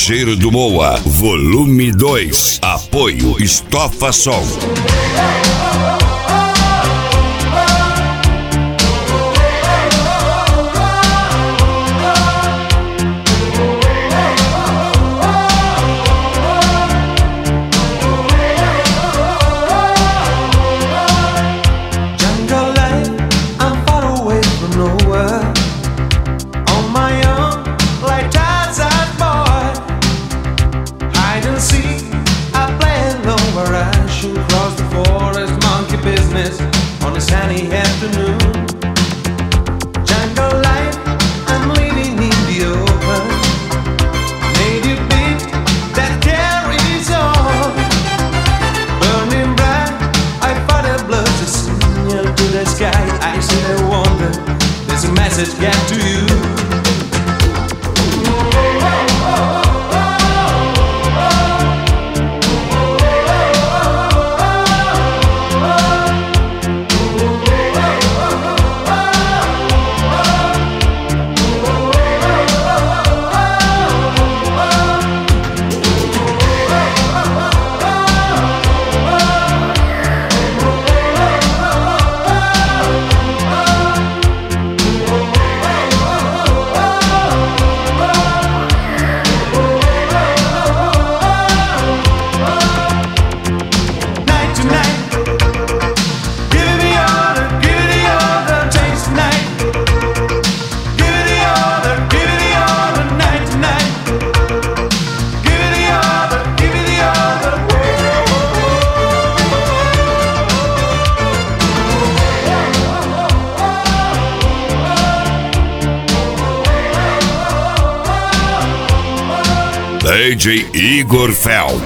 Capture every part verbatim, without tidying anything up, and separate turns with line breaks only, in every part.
Lajeiro do Moa, volume dois. Apoio Estofa Som.
On a sunny afternoon, jungle life, I'm living in the open. Native beat that carries on, burning bright. I find a blood to signal to the sky. I see the wonder. There's a message get to you.
D J Igor Fel.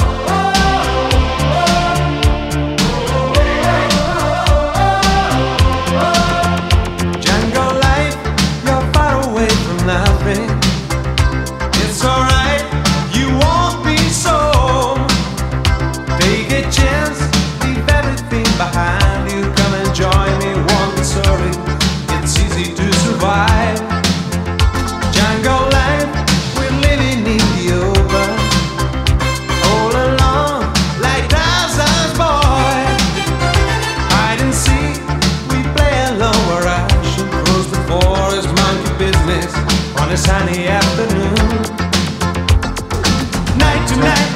Jungle life, you're far away from nothing. It's alright, you won't be so. Take a chance, leave everything behind you. Come and join me, won't be sorry. It's easy to survive. Jungle life, we're living in the open. All alone, like Tarzan's boy. Hide and seek, we play alone where I should cross the forest, monkey business on a sunny afternoon. Night to night.